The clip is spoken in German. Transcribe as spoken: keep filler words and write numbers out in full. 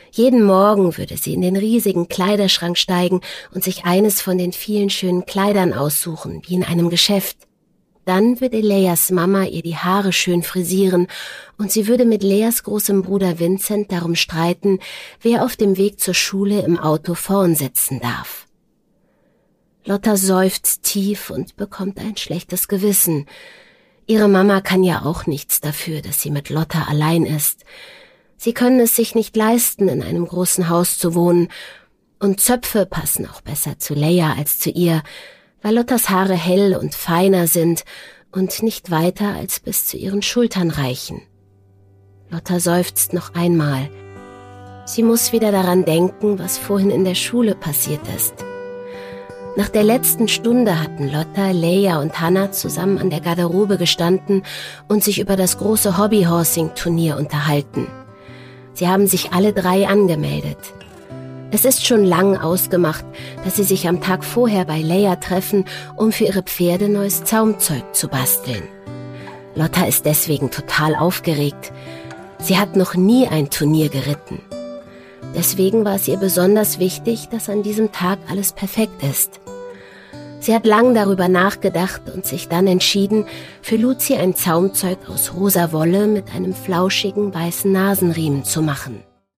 Jeden Morgen würde sie in den riesigen Kleiderschrank steigen und sich eines von den vielen schönen Kleidern aussuchen, wie in einem Geschäft. Dann würde Leias Mama ihr die Haare schön frisieren und sie würde mit Leas großem Bruder Vincent darum streiten, wer auf dem Weg zur Schule im Auto vorn sitzen darf. Lotta seufzt tief und bekommt ein schlechtes Gewissen. Ihre Mama kann ja auch nichts dafür, dass sie mit Lotta allein ist. Sie können es sich nicht leisten, in einem großen Haus zu wohnen, und Zöpfe passen auch besser zu Leia als zu ihr, weil Lottas Haare hell und feiner sind und nicht weiter als bis zu ihren Schultern reichen. Lotta seufzt noch einmal. Sie muss wieder daran denken, was vorhin in der Schule passiert ist. Nach der letzten Stunde hatten Lotta, Leia und Hannah zusammen an der Garderobe gestanden und sich über das große Hobbyhorsing-Turnier unterhalten. Sie haben sich alle drei angemeldet. Es ist schon lang ausgemacht, dass sie sich am Tag vorher bei Leia treffen, um für ihre Pferde neues Zaumzeug zu basteln. Lotta ist deswegen total aufgeregt. Sie hat noch nie ein Turnier geritten. Deswegen war es ihr besonders wichtig, dass an diesem Tag alles perfekt ist. Sie hat lang darüber nachgedacht und sich dann entschieden, für Luzi ein Zaumzeug aus rosa Wolle mit einem flauschigen weißen Nasenriemen zu machen.